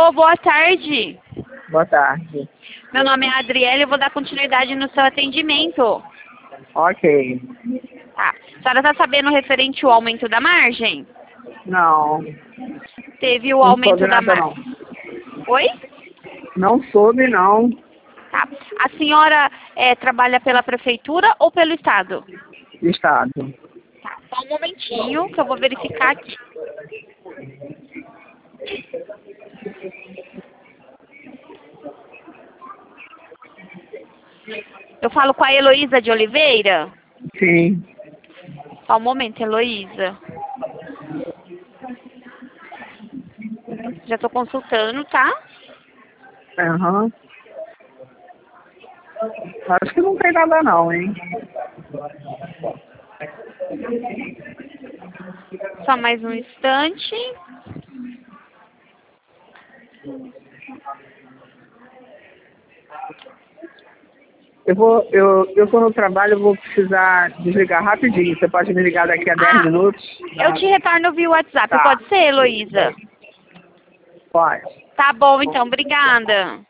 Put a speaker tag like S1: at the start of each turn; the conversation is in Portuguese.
S1: Alô, boa tarde.
S2: Boa tarde.
S1: Meu nome é Adriele, eu vou dar continuidade no seu atendimento.
S2: Ok.
S1: Tá. A senhora está sabendo referente ao aumento da margem?
S2: Não.
S1: Teve o
S2: Não
S1: aumento
S2: soube
S1: da
S2: nada,
S1: margem.
S2: não.
S1: Oi?
S2: Não soube, não.
S1: Tá. A senhora trabalha pela prefeitura ou pelo estado?
S2: Estado.
S1: Tá. Só um momentinho que eu vou verificar aqui. Eu falo com a Heloísa de Oliveira?
S2: Sim.
S1: Só um momento, Heloísa. Já estou consultando, tá?
S2: Aham. Acho que não tem nada, não, hein?
S1: Só mais um instante.
S2: Eu tô no trabalho, eu vou precisar desligar rapidinho. Você pode me ligar daqui a 10 minutos?
S1: Eu te retorno via WhatsApp,
S2: Tá.
S1: pode ser, Heloísa?
S2: Pode.
S1: Tá bom, então, obrigada.